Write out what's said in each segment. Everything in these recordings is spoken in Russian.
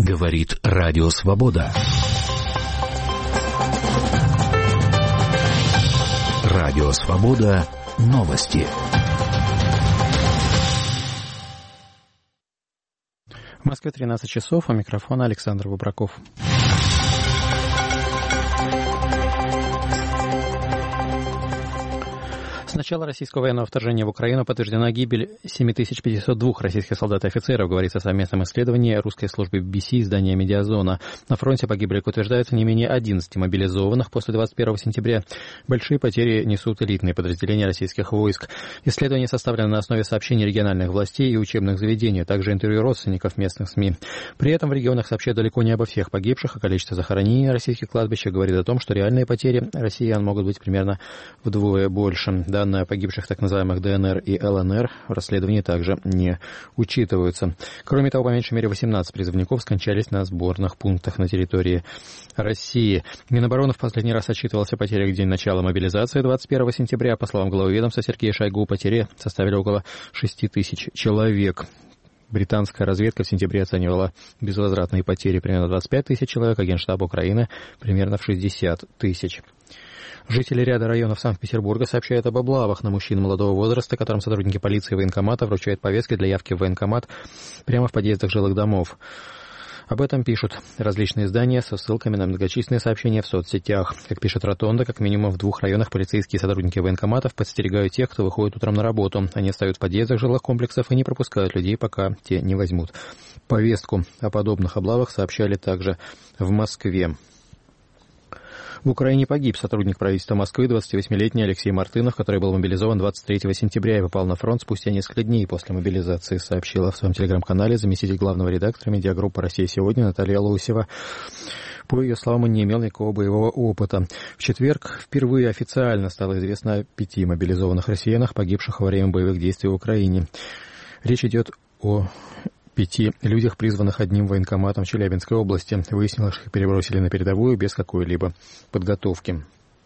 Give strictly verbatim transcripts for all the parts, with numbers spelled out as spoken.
Говорит Радио Свобода. Радио Свобода. Новости. В Москве тринадцать часов, а микрофон Александр Выбраков. С начала российского военного вторжения в Украину подтверждена гибель семь тысяч пятьсот два российских солдат и офицеров, говорится о совместном исследовании русской службы би би си и издания «Медиазона». На фронте погибли, как утверждается, не менее одиннадцати мобилизованных после двадцать первого сентября. Большие потери несут элитные подразделения российских войск. Исследование составлено на основе сообщений региональных властей и учебных заведений, а также интервью родственников местных СМИ. При этом в регионах сообщают далеко не обо всех погибших, а количество захоронений на российских кладбищах говорит о том, что реальные потери россиян могут быть примерно вдвое больше. Данные о погибших в так называемых дэ эн эр и эл эн эр в расследовании также не учитываются. Кроме того, по меньшей мере восемнадцать призывников скончались на сборных пунктах на территории России. Минобороны в последний раз отчитывался о потерях в день начала мобилизации двадцать первого сентября. По словам главы ведомства Сергея Шойгу, потери составили около шести тысяч человек. Британская разведка в сентябре оценивала безвозвратные потери примерно двадцать пять тысяч человек, а Генштаб Украины примерно в шестьдесят тысяч. Жители ряда районов Санкт-Петербурга сообщают об облавах на мужчин молодого возраста, которым сотрудники полиции и военкомата вручают повестки для явки в военкомат прямо в подъездах жилых домов. Об этом пишут различные издания со ссылками на многочисленные сообщения в соцсетях. Как пишет Ротонда, как минимум в двух районах полицейские сотрудники военкоматов подстерегают тех, кто выходит утром на работу. Они встают в подъездах жилых комплексов и не пропускают людей, пока те не возьмут повестку. О подобных облавах сообщали также в Москве. В Украине погиб сотрудник правительства Москвы, двадцативосьмилетний Алексей Мартынов, который был мобилизован двадцать третьего сентября и попал на фронт спустя несколько дней после мобилизации, сообщила в своем телеграм-канале заместитель главного редактора медиагруппы «Россия сегодня» Наталья Лосева. По ее словам, он не имел никакого боевого опыта. В четверг впервые официально стало известно о пяти мобилизованных россиянах, погибших во время боевых действий в Украине. Речь идет о пяти людях, призванных одним военкоматом в Челябинской области. Выяснилось, что их перебросили на передовую без какой-либо подготовки.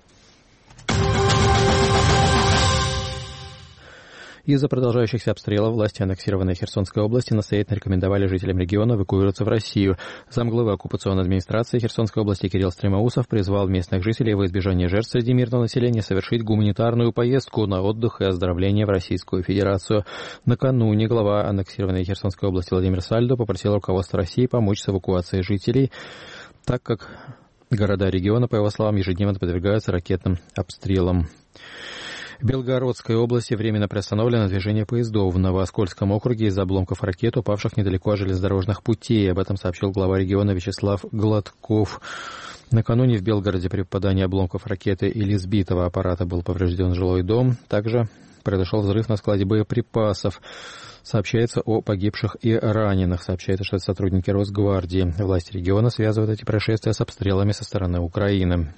Из-за продолжающихся обстрелов власти аннексированной Херсонской области настоятельно рекомендовали жителям региона эвакуироваться в Россию. Замглавы оккупационной администрации Херсонской области Кирилл Стремоусов призвал местных жителей во избежание жертв среди мирного населения совершить гуманитарную поездку на отдых и оздоровление в Российскую Федерацию. Накануне глава аннексированной Херсонской области Владимир Сальдо попросил руководство России помочь с эвакуацией жителей, так как города региона, по его словам, ежедневно подвергаются ракетным обстрелам. В Белгородской области временно приостановлено движение поездов в Новооскольском округе из-за обломков ракет, упавших недалеко от железнодорожных путей. Об этом сообщил глава региона Вячеслав Гладков. Накануне в Белгороде при попадании обломков ракеты или сбитого аппарата был поврежден жилой дом. Также произошел взрыв на складе боеприпасов. Сообщается о погибших и раненых. Сообщается, что это сотрудники Росгвардии. Власти региона связывают эти происшествия с обстрелами со стороны Украины.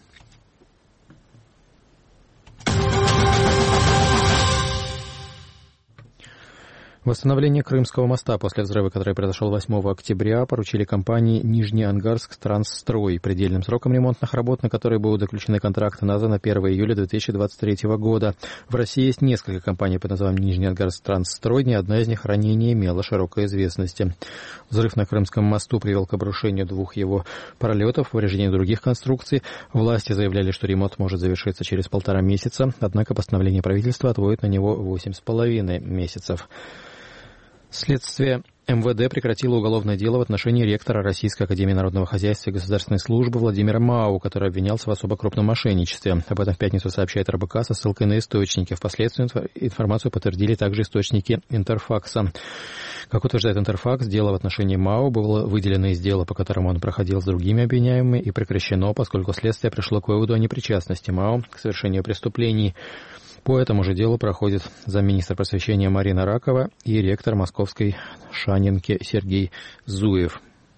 Восстановление Крымского моста после взрыва, который произошел восьмого октября, поручили компании «Нижнеангарск Трансстрой». Предельным сроком ремонтных работ, на которые будут заключены контракты, назван на первого июля две тысячи двадцать третьего года. В России есть несколько компаний под названием «Нижнеангарск Трансстрой». Ни одна из них ранее не имела широкой известности. Взрыв на Крымском мосту привел к обрушению двух его пролетов, повреждению других конструкций. Власти заявляли, что ремонт может завершиться через полтора месяца, однако постановление правительства отводит на него восемь с половиной месяцев. Следствие эм вэ дэ прекратило уголовное дело в отношении ректора Российской академии народного хозяйства и государственной службы Владимира Мау, который обвинялся в особо крупном мошенничестве. Об этом в пятницу сообщает эр бэ ка со ссылкой на источники. Впоследствии информацию подтвердили также источники Интерфакса. Как утверждает Интерфакс, дело в отношении Мау было выделено из дела, по которому он проходил с другими обвиняемыми, и прекращено, поскольку следствие пришло к выводу о непричастности Мау к совершению преступлений. По этому же делу проходит замминистра просвещения Марина Ракова и ректор Московской Шанинки Сергей Зуев.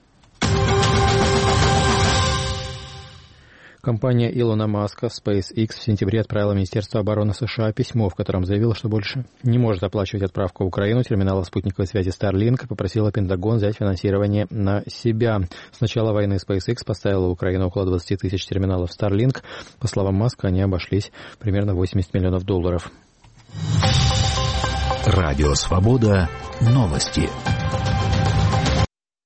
Компания Илона Маска SpaceX в сентябре отправила Министерству обороны США письмо, в котором заявила, что больше не может оплачивать отправку в Украину терминала спутниковой связи Starlink, и попросила Пентагон взять финансирование на себя. С начала войны SpaceX поставила в Украину около двадцать тысяч терминалов Starlink. По словам Маска, они обошлись примерно восемьдесят миллионов долларов. Радио Свобода. Новости.